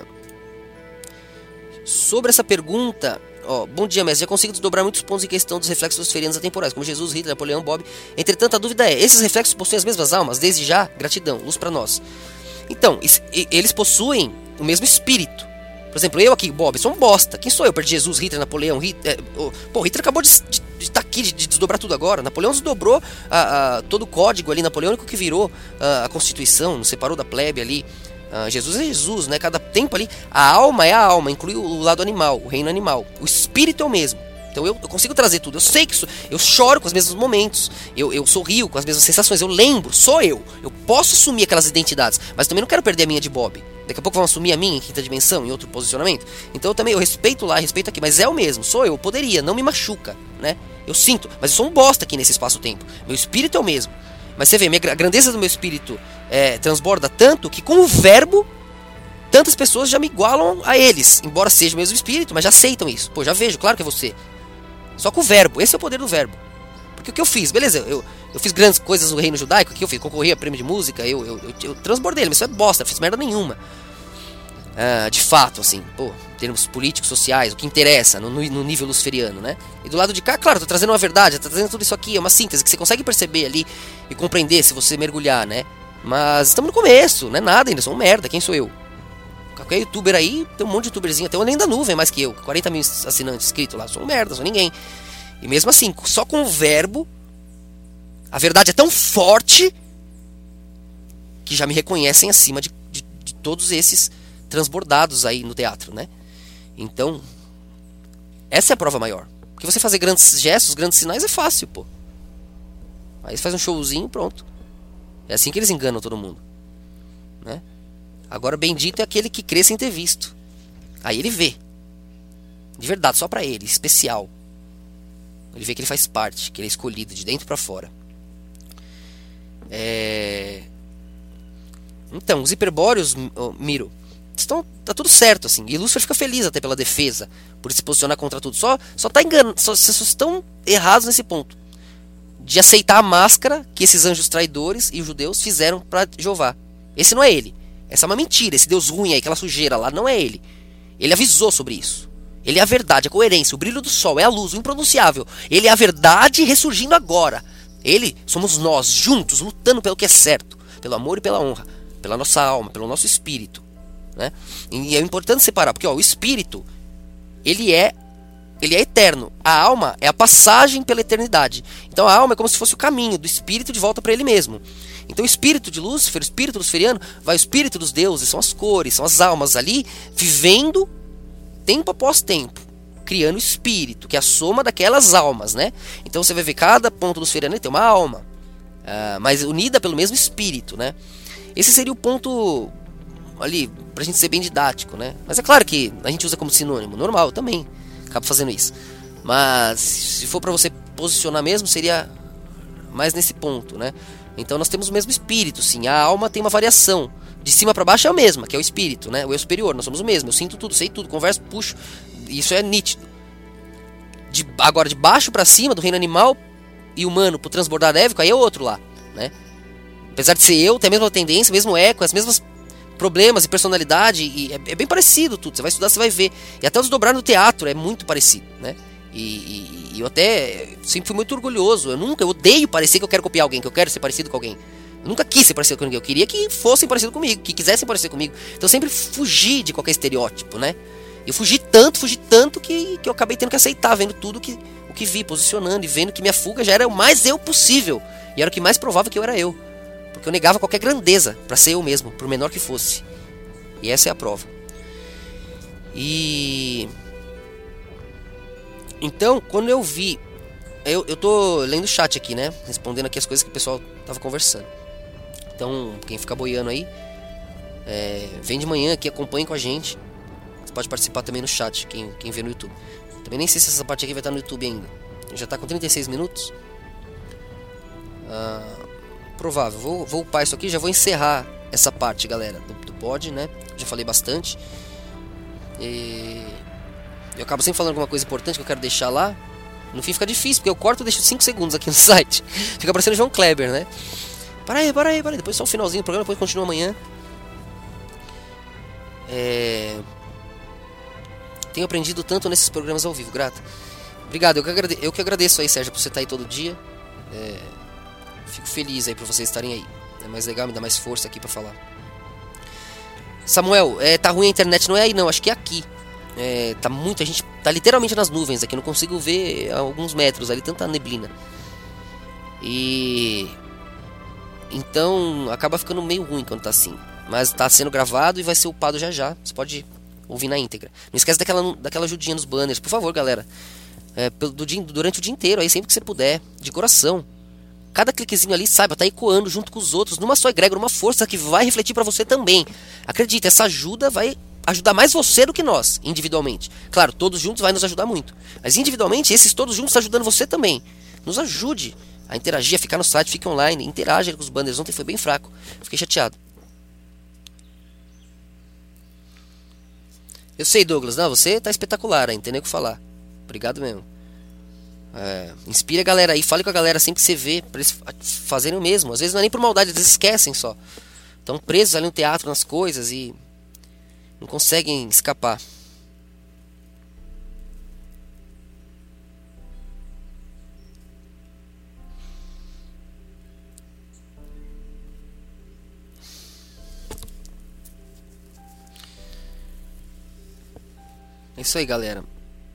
sobre essa pergunta... Ó, bom dia, mestre. Já consigo desdobrar muitos pontos em questão dos reflexos ferianos atemporais, como Jesus, Hitler, Napoleão, Bob. Entretanto, a dúvida é: esses reflexos possuem as mesmas almas? Desde já, gratidão, luz para nós. Então, eles possuem o mesmo espírito. Por exemplo, eu aqui, Bob, sou um bosta. Quem sou eu perto de Jesus, Hitler, Napoleão? Hitler, é, oh, pô, Hitler acabou de estar de, de aqui, de, de desdobrar tudo agora. Napoleão desdobrou a, a, todo o código ali napoleônico que virou a, a Constituição, nos separou da plebe ali. Uh, Jesus é Jesus, né? Cada tempo ali, a alma é a alma, inclui o lado animal, o reino animal. O espírito é o mesmo. Então eu, eu consigo trazer tudo. Eu sei que sou, eu choro com os mesmos momentos. Eu, eu sorrio com as mesmas sensações. Eu lembro, sou eu. Eu posso assumir aquelas identidades. Mas também não quero perder a minha de Bob. Daqui a pouco vão assumir a minha em quinta dimensão, em outro posicionamento. Então eu também eu respeito lá, respeito aqui. Mas é o mesmo, sou eu. Poderia, não me machuca, né? Eu sinto, mas eu sou um bosta aqui nesse espaço-tempo. Meu espírito é o mesmo. Mas você vê, minha, a grandeza do meu espírito é, transborda tanto que com o verbo, tantas pessoas já me igualam a eles. Embora seja o mesmo espírito, mas já aceitam isso. Pô, já vejo, claro que é você. Só com o verbo, esse é o poder do verbo. Porque o que eu fiz, beleza, eu, eu fiz grandes coisas no reino judaico, o que eu fiz? Concorri a prêmio de música, eu, eu, eu, eu transbordei, mas isso é bosta, não fiz merda nenhuma. Ah, de fato, assim, pô, em termos políticos, sociais, o que interessa no, no nível luciferiano, né? E do lado de cá, claro, tô trazendo uma verdade, tô trazendo tudo isso aqui, é uma síntese que você consegue perceber ali e compreender se você mergulhar, né? Mas estamos no começo, não é nada ainda, sou um merda, quem sou eu? Qualquer youtuber aí, tem um monte de youtuberzinho, tem um além da nuvem mais que eu, quarenta mil assinantes inscritos lá, sou um merda, sou ninguém. E mesmo assim, só com o verbo, a verdade é tão forte que já me reconhecem acima de, de, de todos esses transbordados aí no teatro, né? Então, essa é a prova maior. Porque você fazer grandes gestos, grandes sinais é fácil, pô. Aí você faz um showzinho, pronto. É assim que eles enganam todo mundo, né? Agora, bendito é aquele que crê sem ter visto. Aí ele vê. De verdade, só pra ele, especial. Ele vê que ele faz parte, que ele é escolhido de dentro pra fora. É... Então, os hiperbóreos, oh, Miro, estão, tá tudo certo, assim. E Lúcifer fica feliz até pela defesa, por se posicionar contra tudo. Só, só tá enganando, só, só estão errados nesse ponto. De aceitar a máscara que esses anjos traidores e os judeus fizeram pra Jeová. Esse não é ele. Essa é uma mentira, esse Deus ruim aí, aquela sujeira lá, não é ele. Ele avisou sobre isso. Ele é a verdade, a coerência, o brilho do sol, é a luz, o impronunciável. Ele é a verdade ressurgindo agora. Ele, somos nós, juntos, lutando pelo que é certo. Pelo amor e pela honra. Pela nossa alma, pelo nosso espírito, né? E é importante separar, porque ó, o espírito, ele é, ele é eterno. A alma é a passagem pela eternidade. Então a alma é como se fosse o caminho do espírito de volta para ele mesmo. Então o espírito de Lúcifer, o espírito luciferiano, vai o espírito dos deuses, são as cores, são as almas ali, vivendo tempo após tempo, criando espírito, que é a soma daquelas almas, né? Então você vai ver cada ponto luciferiano tem uma alma, uh, mas unida pelo mesmo espírito, né? Esse seria o ponto ali, pra gente ser bem didático, né? Mas é claro que a gente usa como sinônimo, normal, eu também acabo fazendo isso. Mas se for pra você posicionar mesmo, seria mais nesse ponto, né? Então nós temos o mesmo espírito, sim. A alma tem uma variação. De cima para baixo é a mesma, que é o espírito, né? O eu superior, nós somos o mesmo. Eu sinto tudo, sei tudo, converso, puxo. Isso é nítido. De, agora, de baixo para cima, do reino animal e humano pro transbordar évico, aí é outro lá, né? Apesar de ser eu, tem a mesma tendência, o mesmo eco, as mesmas problemas e personalidade. E é, é bem parecido tudo. Você vai estudar, você vai ver. E até o desdobrar no teatro é muito parecido, né? E, e, e eu até sempre fui muito orgulhoso. Eu nunca, eu odeio parecer que eu quero copiar alguém, que eu quero ser parecido com alguém. Eu nunca quis ser parecido com ninguém. Eu queria que fossem parecidos comigo, que quisessem parecer comigo. Então eu sempre fugi de qualquer estereótipo, né? Eu fugi tanto, fugi tanto que, que eu acabei tendo que aceitar, vendo tudo que, o que vi, posicionando e vendo que minha fuga já era o mais eu possível. E era o que mais provava que eu era eu. Porque eu negava qualquer grandeza pra ser eu mesmo, por menor que fosse. E essa é a prova. E... Então, quando eu vi... Eu, eu tô lendo o chat aqui, né? Respondendo aqui as coisas que o pessoal tava conversando. Então, quem fica boiando aí, é, vem de manhã aqui, acompanhe com a gente. Você pode participar também no chat, quem, quem vê no YouTube. Também nem sei se essa parte aqui vai estar no YouTube ainda. Já tá com trinta e seis minutos. Ah, provável. Vou, vou upar isso aqui, já vou encerrar essa parte, galera, do, do pod, né? Já falei bastante. E... eu acabo sempre falando alguma coisa importante que eu quero deixar lá. No fim fica difícil, porque eu corto e deixo cinco segundos aqui no site. Fica parecendo João Kleber, né? Para aí, para aí, para aí. Depois só o finalzinho do programa, depois continua amanhã. É... Tenho aprendido tanto nesses programas ao vivo, grato. Obrigado, eu que, agrade... eu que agradeço aí, Sérgio, por você estar aí todo dia. É... Fico feliz aí por vocês estarem aí. É mais legal, me dá mais força aqui pra falar. Samuel, é, tá ruim a internet, não é aí não, acho que é aqui. É, tá muito, a gente tá literalmente nas nuvens aqui, não consigo ver a alguns metros ali, tanta neblina. E... então acaba ficando meio ruim quando tá assim. Mas tá sendo gravado e vai ser upado já já. Você pode ouvir na íntegra. Não esquece daquela, daquela ajudinha nos banners, por favor, galera. é, pelo, do dia, durante o dia inteiro, aí sempre que você puder, de coração. Cada cliquezinho ali, saiba, tá ecoando junto com os outros, numa só egrégora, uma força que vai refletir para você também. Acredita, essa ajuda vai ajudar mais você do que nós, individualmente. Claro, todos juntos vai nos ajudar muito. Mas individualmente, esses todos juntos ajudando você também. Nos ajude a interagir, a ficar no site, fique online, interage com os banners. Ontem foi bem fraco, fiquei chateado. Eu sei, Douglas, não, você tá espetacular, hein? Não tem nem o que falar. Obrigado mesmo. É, inspire a galera aí, fale com a galera sempre que você vê, pra eles fazerem o mesmo. Às vezes não é nem por maldade, eles esquecem só. Estão presos ali no teatro, nas coisas e não conseguem escapar. É isso aí, galera.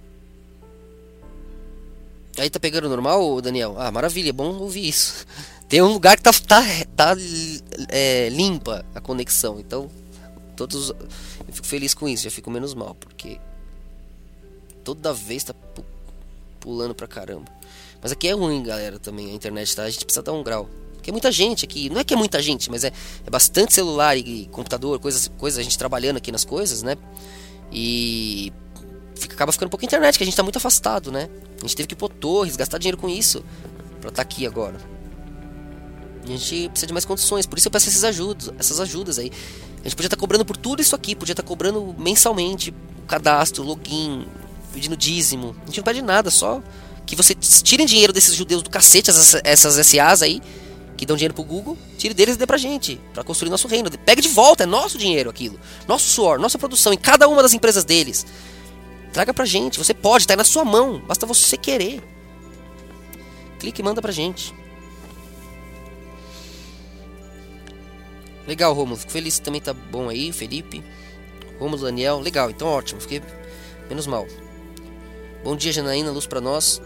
Aí tá pegando normal, Daniel? Ah, maravilha, é bom ouvir isso. Tem um lugar que tá, tá, tá é, limpa a conexão. Então, todos. Eu fico feliz com isso, já fico menos mal, porque toda vez tá pulando pra caramba. Mas aqui é ruim, galera, também, a internet, tá? A gente precisa dar um grau. Porque é muita gente aqui. Não é que é muita gente, mas é, é bastante celular e, e computador, coisas, coisas, a gente trabalhando aqui nas coisas, né? E fica, acaba ficando pouca internet, que a gente tá muito afastado, né? A gente teve que pôr torres, gastar dinheiro com isso pra estar aqui agora. E a gente precisa de mais condições, por isso eu peço essas ajudas, essas ajudas aí. A gente podia estar cobrando por tudo isso aqui, podia estar cobrando mensalmente o cadastro, login, pedindo dízimo. A gente não pede nada, só que você tirem dinheiro desses judeus do cacete, essas, essas S As aí, que dão dinheiro pro Google, tire deles e dê pra gente, pra construir nosso reino. Pegue de volta, é nosso dinheiro aquilo, nosso suor, nossa produção, em cada uma das empresas deles. Traga pra gente, você pode, tá aí na sua mão, basta você querer. Clique e manda pra gente. Legal, Rômulo, fico feliz que também tá bom aí, Felipe, Rômulo, Daniel, legal, então ótimo, fiquei menos mal. Bom dia, Janaína, luz pra nós.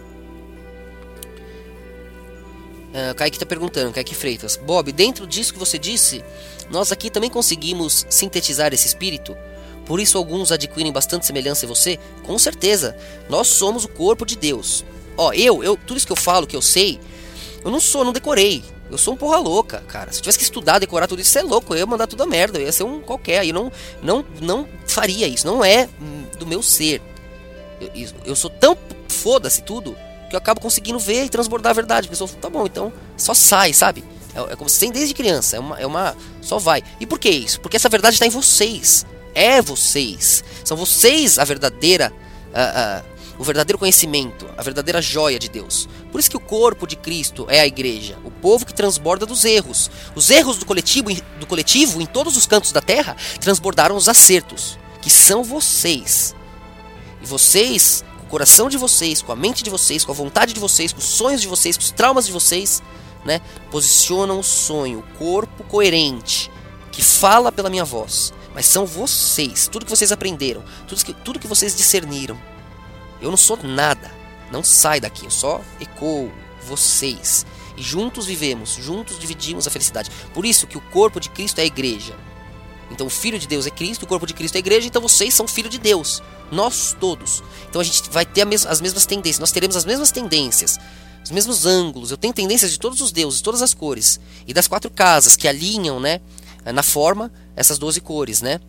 Uh, Kaique tá perguntando, Kaique Freitas, Bob, dentro disso que você disse, nós aqui também conseguimos sintetizar esse espírito? Por isso alguns adquirem bastante semelhança em você? Com certeza, nós somos o corpo de Deus. Ó, eu, eu, tudo isso que eu falo, que eu sei, eu não sou, não decorei. Eu sou um porra louca, cara. Se eu tivesse que estudar, decorar tudo isso, você é louco. Eu ia mandar tudo a merda, eu ia ser um qualquer. Eu não, não, não faria isso, não é do meu ser. Eu, eu sou tão foda-se tudo, que eu acabo conseguindo ver e transbordar a verdade. Porque eu sou, tá bom, então só sai, sabe? É, é como se tem desde criança, é uma, é uma... Só vai. E por que isso? Porque essa verdade está em vocês. É vocês. São vocês a verdadeira... Uh, uh, o verdadeiro conhecimento, a verdadeira joia de Deus. Por isso que o corpo de Cristo é a igreja, o povo que transborda dos erros. Os erros do coletivo, do coletivo em todos os cantos da terra transbordaram os acertos, que são vocês. E vocês, com o coração de vocês, com a mente de vocês, com a vontade de vocês, com os sonhos de vocês, com os traumas de vocês, né, posicionam o sonho, o corpo coerente, que fala pela minha voz. Mas são vocês, tudo que vocês aprenderam, tudo que, tudo que vocês discerniram. Eu não sou nada, não sai daqui, eu só ecoo vocês. E juntos vivemos, juntos dividimos a felicidade. Por isso que o corpo de Cristo é a igreja. Então o Filho de Deus é Cristo, o corpo de Cristo é a igreja, então vocês são filho de Deus. Nós todos. Então a gente vai ter as mesmas tendências, nós teremos as mesmas tendências, os mesmos ângulos. Eu tenho tendências de todos os deuses, todas as cores. E das quatro casas que alinham, né, na forma, essas doze cores, né.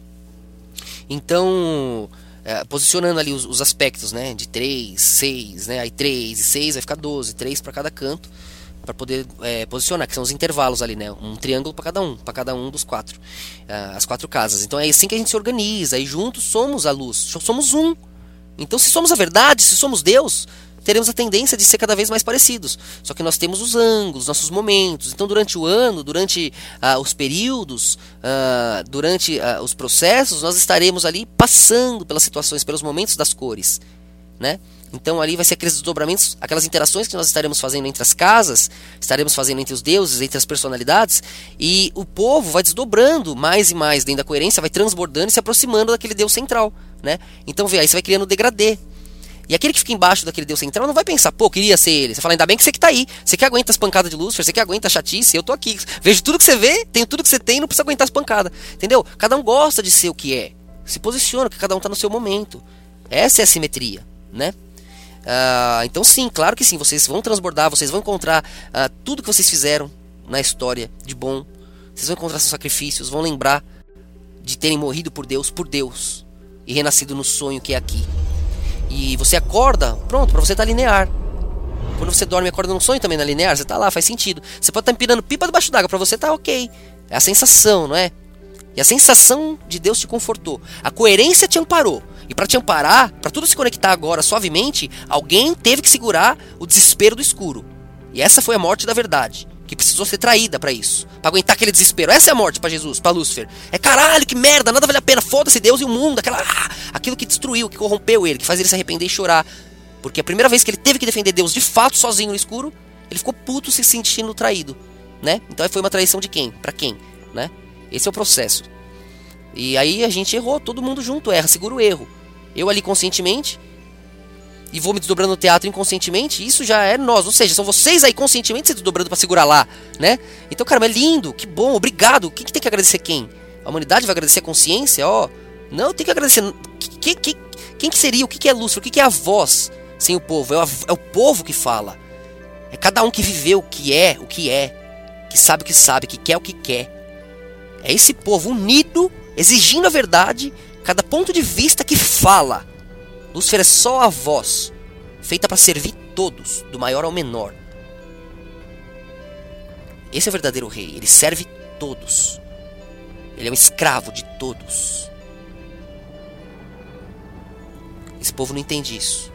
Então... É, posicionando ali os, os aspectos, né, de três, seis, né, aí três e seis vai ficar doze, três para cada canto, para poder é, posicionar, que são os intervalos ali, né, um triângulo para cada um, para cada um dos quatro, uh, as quatro casas. Então é assim que a gente se organiza, e juntos somos a luz, somos um. Então se somos a verdade, se somos Deus, teremos a tendência de ser cada vez mais parecidos. Só que nós temos os ângulos, nossos momentos. Então durante o ano, durante uh, os períodos, uh, durante uh, os processos, nós estaremos ali passando pelas situações, pelos momentos das cores, né? Então ali vai ser aqueles desdobramentos, aquelas interações que nós estaremos fazendo entre as casas, estaremos fazendo entre os deuses, entre as personalidades, e o povo vai desdobrando mais e mais dentro da coerência, vai transbordando e se aproximando daquele Deus central, né? Então vê, aí você vai criando o degradê. E aquele que fica embaixo daquele Deus central não vai pensar, pô, queria ser ele. Você fala, ainda bem que você que tá aí. Você que aguenta as pancadas de Lúcifer, você que aguenta a chatice, eu tô aqui. Vejo tudo que você vê, tenho tudo que você tem, não precisa aguentar as pancadas. Entendeu? Cada um gosta de ser o que é. Se posiciona, que cada um tá no seu momento. Essa é a simetria, né? Uh, então sim, claro que sim, vocês vão transbordar, vocês vão encontrar uh, tudo que vocês fizeram na história de bom. Vocês vão encontrar seus sacrifícios, vão lembrar de terem morrido por Deus, por Deus, e renascido no sonho que é aqui. E você acorda, pronto, para você estar linear. Quando você dorme e acorda num sonho também na linear, você tá lá, faz sentido. Você pode estar empinando pipa debaixo d'água, para você tá ok. É a sensação, não é? E a sensação de Deus te confortou. A coerência te amparou. E para te amparar, para tudo se conectar agora suavemente, alguém teve que segurar o desespero do escuro. E essa foi a morte da verdade, que precisou ser traída para isso, para aguentar aquele desespero. Essa é a morte para Jesus, para Lúcifer. É caralho, que merda, nada vale a pena, foda-se Deus e o mundo, aquela, ah, aquilo que destruiu, que corrompeu ele, que faz ele se arrepender e chorar. Porque a primeira vez que ele teve que defender Deus de fato sozinho no escuro, ele ficou puto se sentindo traído, né? Então foi uma traição de quem? Para quem, né? Esse é o processo. E aí a gente errou, todo mundo junto erra, segura o erro. Eu ali conscientemente, e vou me desdobrando no teatro inconscientemente, isso já é nós, ou seja, são vocês aí conscientemente se desdobrando pra segurar lá, né? Então, caramba, é lindo, que bom, obrigado. Quem que tem que agradecer quem? A humanidade vai agradecer a consciência? Ó, não, tem que agradecer. Quem, quem, quem que seria? O que é Lúcifer? O que é a voz sem o povo? É o, é o povo que fala. É cada um que viveu o que é, o que é, que sabe o que sabe, que quer o que quer. É esse povo unido, exigindo a verdade, cada ponto de vista que fala. Lúcifer é só a voz, feita para servir todos, do maior ao menor. Esse é o verdadeiro rei, ele serve todos. Ele é um escravo de todos. Esse povo não entende isso.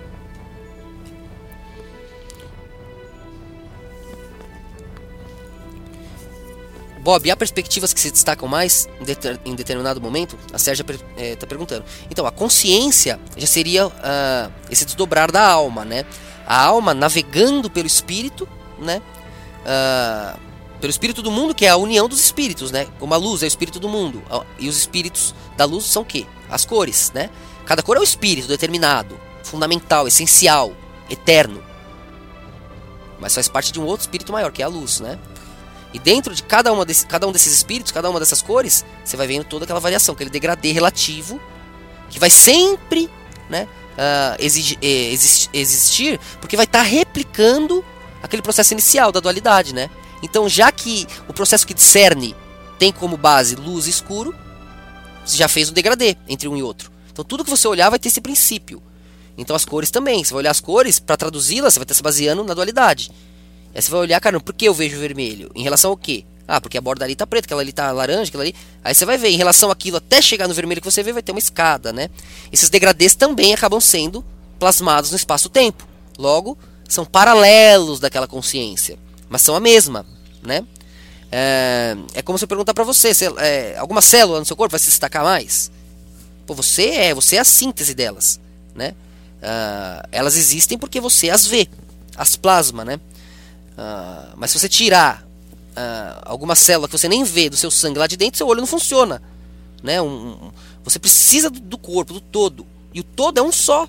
Bob, há perspectivas que se destacam mais em, deter, em determinado momento? A Sérgia está é, perguntando. Então, a consciência já seria uh, esse desdobrar da alma, né? A alma navegando pelo espírito, né? Uh, pelo espírito do mundo, que é a união dos espíritos, né? Como a luz é o espírito do mundo. E os espíritos da luz são o quê? As cores, né? Cada cor é um espírito determinado, fundamental, essencial, eterno. Mas faz parte de um outro espírito maior, que é a luz, né? E dentro de cada, uma desse, cada um desses espíritos, cada uma dessas cores, você vai vendo toda aquela variação, aquele degradê relativo, que vai sempre, né, uh, exigir, exist, existir, porque vai estar tá replicando aquele processo inicial da dualidade, né? Então, já que o processo que discerne tem como base luz e escuro, você já fez o degradê entre um e outro. Então, tudo que você olhar vai ter esse princípio. Então, as cores também. Você vai olhar as cores, para traduzi-las, você vai estar se baseando na dualidade. Aí você vai olhar, cara, por que eu vejo vermelho? Em relação ao quê? Ah, porque a borda ali tá preta, aquela ali tá laranja, aquela ali... Aí você vai ver, em relação àquilo, até chegar no vermelho que você vê, vai ter uma escada, né? Esses degradês também acabam sendo plasmados no espaço-tempo. Logo, são paralelos daquela consciência, mas são a mesma, né? É, é como se eu perguntar pra você, se, é, alguma célula no seu corpo vai se destacar mais? Pô, você é, você é a síntese delas, né? Uh, elas existem porque você as vê, as plasma, né? Uh, mas se você tirar uh, alguma célula que você nem vê do seu sangue lá de dentro, seu olho não funciona, né? um, um, Você precisa do, do corpo, do todo. E o todo é um só.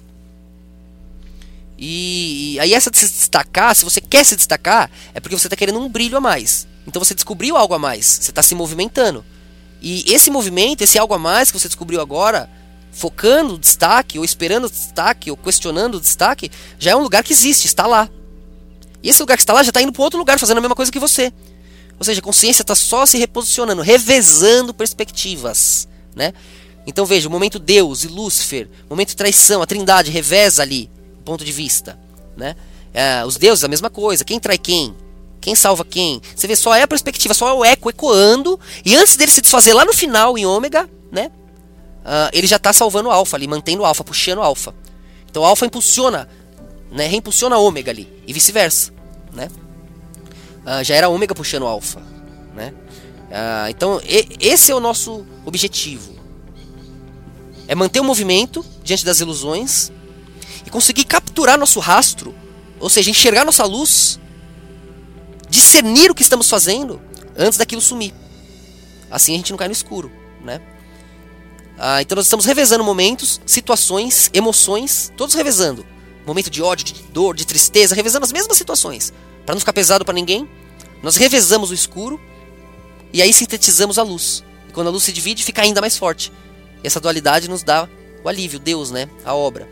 E, e aí essa de se destacar, se você quer se destacar, é porque você está querendo um brilho a mais. Então você descobriu algo a mais, você está se movimentando. E esse movimento, esse algo a mais que você descobriu agora, focando o destaque, ou esperando o destaque, ou questionando o destaque, já é um lugar que existe, está lá. E esse lugar que está lá já está indo para outro lugar, fazendo a mesma coisa que você. Ou seja, a consciência está só se reposicionando, revezando perspectivas, né? Então veja, o momento Deus e Lúcifer, o momento traição, a trindade reveza ali o ponto de vista, né? É, os deuses, a mesma coisa. Quem trai quem? Quem salva quem? Você vê, só é a perspectiva, só é o eco ecoando. E antes dele se desfazer lá no final, em ômega, né? Uh, ele já está salvando o alfa ali, mantendo o alfa, puxando o alfa. Então o alfa impulsiona, né, reimpulsiona a ômega ali, e vice-versa, né? Uh, já era a ômega puxando o alfa, né? Uh, então e, esse é o nosso objetivo. É manter o movimento diante das ilusões e conseguir capturar nosso rastro, ou seja, enxergar nossa luz, discernir o que estamos fazendo antes daquilo sumir. Assim a gente não cai no escuro, né? Uh, então nós estamos revezando momentos, situações, emoções, todos revezando. Momento de ódio, de dor, de tristeza, revezando as mesmas situações. Para não ficar pesado para ninguém, nós revezamos o escuro e aí sintetizamos a luz. E quando a luz se divide, fica ainda mais forte. E essa dualidade nos dá o alívio, Deus, né? A obra.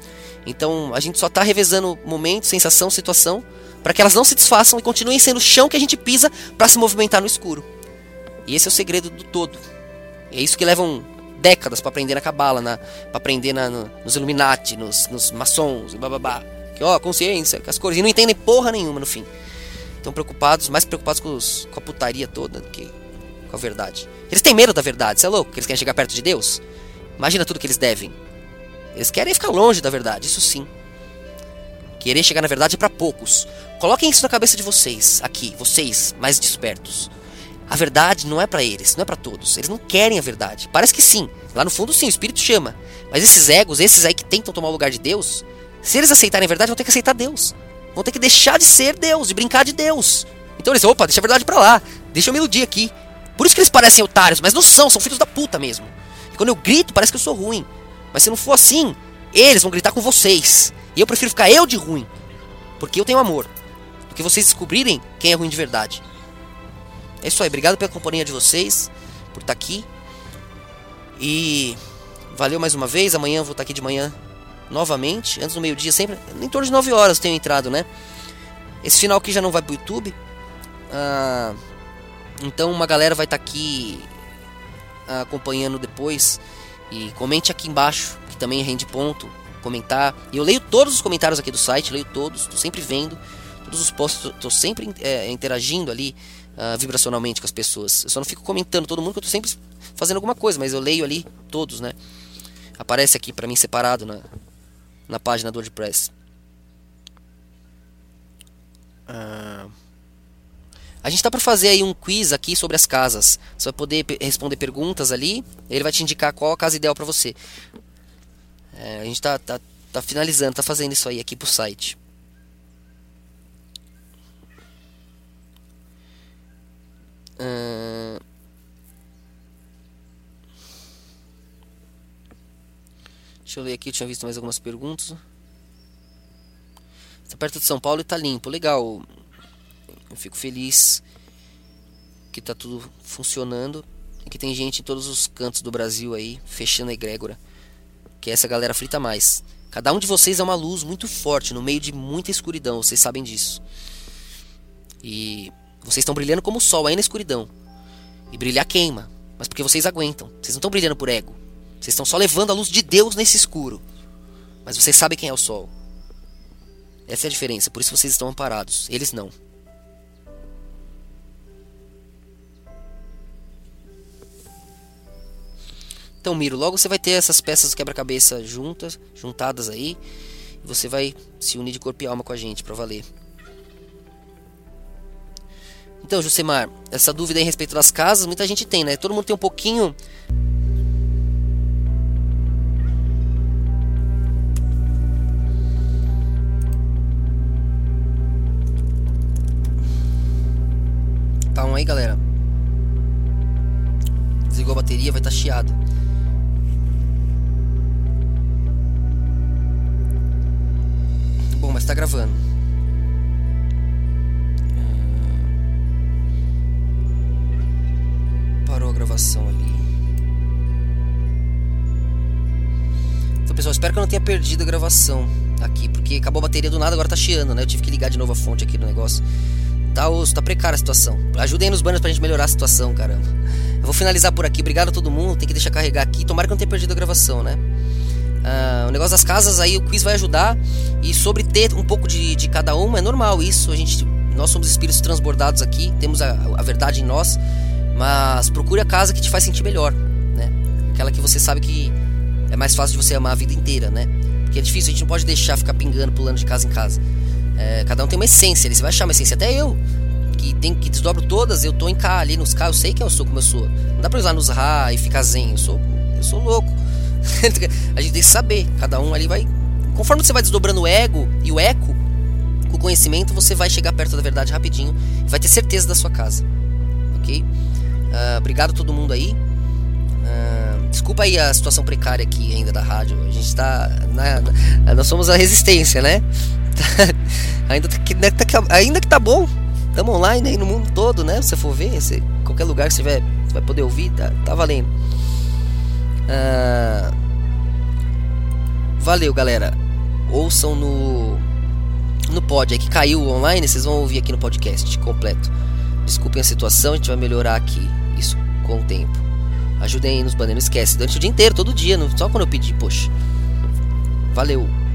Então a gente só está revezando momento, sensação, situação, para que elas não se desfaçam e continuem sendo o chão que a gente pisa para se movimentar no escuro. E esse é o segredo do todo. É isso que levam décadas para aprender na Cabala, na, para aprender na, no, nos Illuminati, nos, nos maçons e bababá. Que ó, consciência, que as cores. E não entendem porra nenhuma no fim. Estão preocupados, mais preocupados com, os, com a putaria toda do que com a verdade. Eles têm medo da verdade, você é louco? Que eles querem chegar perto de Deus? Imagina tudo que eles devem. Eles querem ficar longe da verdade, isso sim. Querer chegar na verdade é pra poucos. Coloquem isso na cabeça de vocês, aqui, vocês, mais despertos. A verdade não é pra eles, não é pra todos. Eles não querem a verdade. Parece que sim, lá no fundo sim, o Espírito chama. Mas esses egos, esses aí que tentam tomar o lugar de Deus, se eles aceitarem a verdade, vão ter que aceitar Deus. Vão ter que deixar de ser Deus, de brincar de Deus. Então eles, opa, deixa a verdade pra lá. Deixa eu me iludir aqui. Por isso que eles parecem otários, mas não são, são filhos da puta mesmo. E quando eu grito, parece que eu sou ruim. Mas se não for assim, eles vão gritar com vocês. E eu prefiro ficar eu de ruim, porque eu tenho amor, do que vocês descobrirem quem é ruim de verdade. É isso aí, obrigado pela companhia de vocês, por estar aqui. E valeu mais uma vez, amanhã eu vou estar aqui de manhã novamente, antes do meio-dia, sempre, em torno de nove horas eu tenho entrado, né? Esse final aqui já não vai pro YouTube. Ah, então uma galera vai estar aqui ah, acompanhando depois. E comente aqui embaixo, que também rende ponto, comentar. E eu leio todos os comentários aqui do site, leio todos, estou sempre vendo. Todos os posts, estou sempre é, interagindo ali uh, vibracionalmente com as pessoas. Eu só não fico comentando todo mundo, que eu estou sempre fazendo alguma coisa, mas eu leio ali todos, né? Aparece aqui para mim separado na, na página do WordPress. Uh... A gente tá para fazer aí um quiz aqui sobre as casas. Você vai poder pe- responder perguntas ali. Ele vai te indicar qual a casa ideal para você. É, a gente tá, tá, tá finalizando, tá fazendo isso aí aqui pro site. Uh... Deixa eu ler aqui, eu tinha visto mais algumas perguntas. Está perto de São Paulo e tá limpo. Legal. Eu fico feliz que tá tudo funcionando e que tem gente em todos os cantos do Brasil aí, fechando a egrégora. Que essa galera frita mais. Cada um de vocês é uma luz muito forte no meio de muita escuridão, vocês sabem disso. E vocês estão brilhando como o sol aí na escuridão. E brilhar queima, mas porque vocês aguentam. Vocês não estão brilhando por ego. Vocês estão só levando a luz de Deus nesse escuro. Mas vocês sabem quem é o sol. Essa é a diferença, por isso vocês estão amparados. Eles não. Então, Miro, logo você vai ter essas peças do quebra-cabeça juntas, juntadas aí. E você vai se unir de corpo e alma com a gente, pra valer. Então, Josemar, essa dúvida aí a respeito das casas, muita gente tem, né? Todo mundo tem um pouquinho... Calma aí, galera. Desligou a bateria, vai estar chiado. Bom, mas tá gravando. Parou a gravação ali. Então, pessoal, espero que eu não tenha perdido a gravação aqui, porque acabou a bateria do nada, agora tá chiando, né? Eu tive que ligar de novo a fonte aqui do negócio. Tá osso, tá precária a situação. Ajudem nos banners pra gente melhorar a situação, caramba. Eu vou finalizar por aqui. Obrigado a todo mundo. Tem que deixar carregar aqui. Tomara que eu não tenha perdido a gravação, né? Ah, o negócio das casas aí, o quiz vai ajudar. E sobre ter um pouco de, de cada uma, é normal isso. A gente, nós somos espíritos transbordados aqui. Temos a, a verdade em nós. Mas procure a casa que te faz sentir melhor, né? Aquela que você sabe que é mais fácil de você amar a vida inteira, né? Porque é difícil, a gente não pode deixar ficar pingando, pulando de casa em casa. É, cada um tem uma essência, você vai achar uma essência. Até eu, que, tem, que desdobro todas, eu tô em cá, ali nos cá, eu sei quem eu sou, como eu sou. Não dá pra ir lá nos Ra e ficar zen, eu sou, eu sou louco. A gente tem que saber, cada um ali vai... Conforme você vai desdobrando o ego e o eco, com o conhecimento, você vai chegar perto da verdade rapidinho e vai ter certeza da sua casa. Ok? Uh, obrigado a todo mundo aí. Uh, desculpa aí a situação precária aqui ainda da rádio. A gente tá... Na, na, nós somos a resistência, né? ainda, que, ainda que tá bom. Estamos online aí no mundo todo, né? Se você for ver, se, qualquer lugar que você tiver, vai poder ouvir, tá, tá valendo. Uh, valeu, galera. ouçam no no pod, é que caiu online, vocês vão ouvir aqui no podcast completo. Desculpem a situação, a gente vai melhorar aqui isso com o tempo. Ajudem aí nos banners, não esquece, durante o dia inteiro, todo dia, não só quando eu pedir, poxa. Valeu!